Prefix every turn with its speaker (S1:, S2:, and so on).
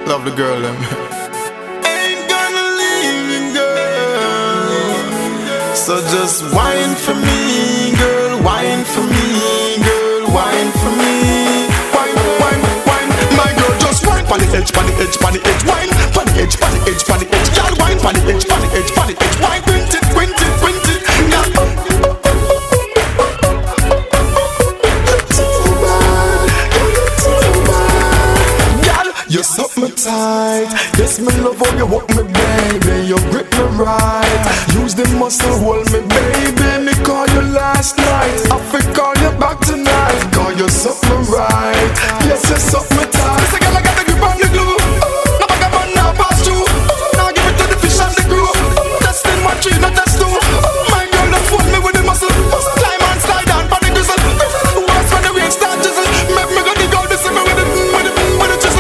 S1: Love the girl, them. Ain't gonna leave you, girl. So just whine for me, girl. Whine for me, girl. Whine for me. Whine, whine, whine. My girl, just whine pon the edge, pon the edge, pon the edge. Whine pon the edge, pon the edge, pon the edge. Girl, whine pon the edge, pon the edge, pon the edge. Whine, quint it, quint it, quint it. Girl. You suck me tight, yes me love how you walk me baby. You grip me right, use the muscle hold me baby. Me call you last night, I fi call you back tonight. Call you suck me right, yes you suck me tight.